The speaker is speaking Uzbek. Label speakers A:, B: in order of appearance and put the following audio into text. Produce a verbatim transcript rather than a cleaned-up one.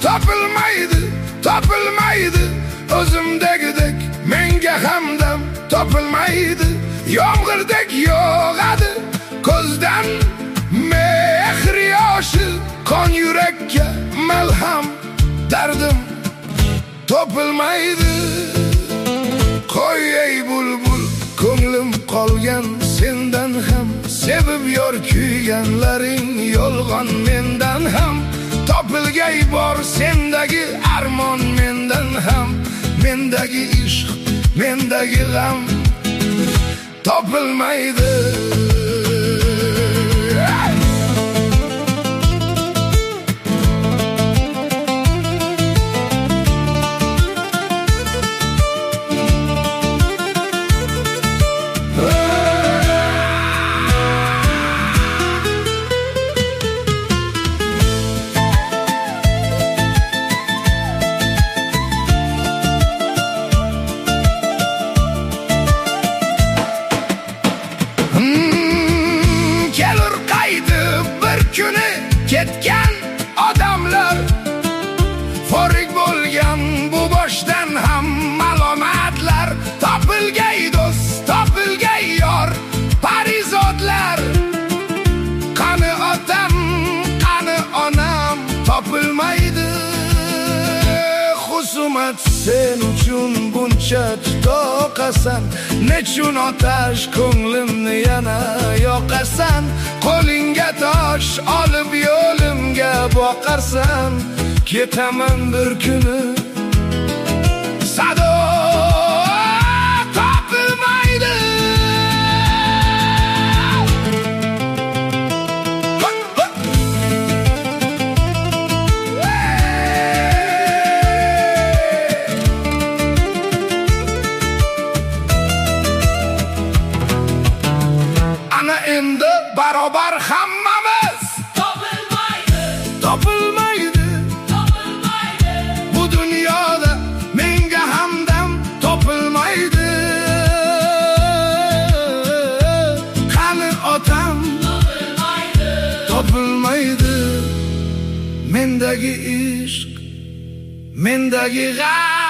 A: topilmaydi, topilmaydi. O'zimdagidek menga hamdam topilmaydi. Yomg'irdek yog'adi ko'zdan mehr yoshi, qon yurakka malham, dardim topilmaydi. Qo'y ey bulbul, ko'nglim qolgan sendan ham, sevib yor kuyganlaring yolg'on mendan ham. Topilgay bor sendagi armon mendan ham, mendagi ishq, mendagi g'am topilmaydi. Ketgan odamlar, forig bo'lgan bu boshdan ham malomatlar. Topilgay do'st, topilgay yor, parizodlar. Qani otam, qani onam topilmaydi. Husumat sen uchun buncha tutoqasan, nechun otash ko'nglimni yana yoqasan. Qo'lingga tosh olib yo'limga boqarsan, ketaman bir kuni sado topilmaydi. Ana endi barobar hammamiz
B: topilmaydi,
A: topilmaydi,
B: topilmaydi.
A: Bu dunyoda menga hamdam topilmaydi. Qani otam,
B: Topilmaydi,
A: topilmaydi. Mendagi ishq, mendagi g'am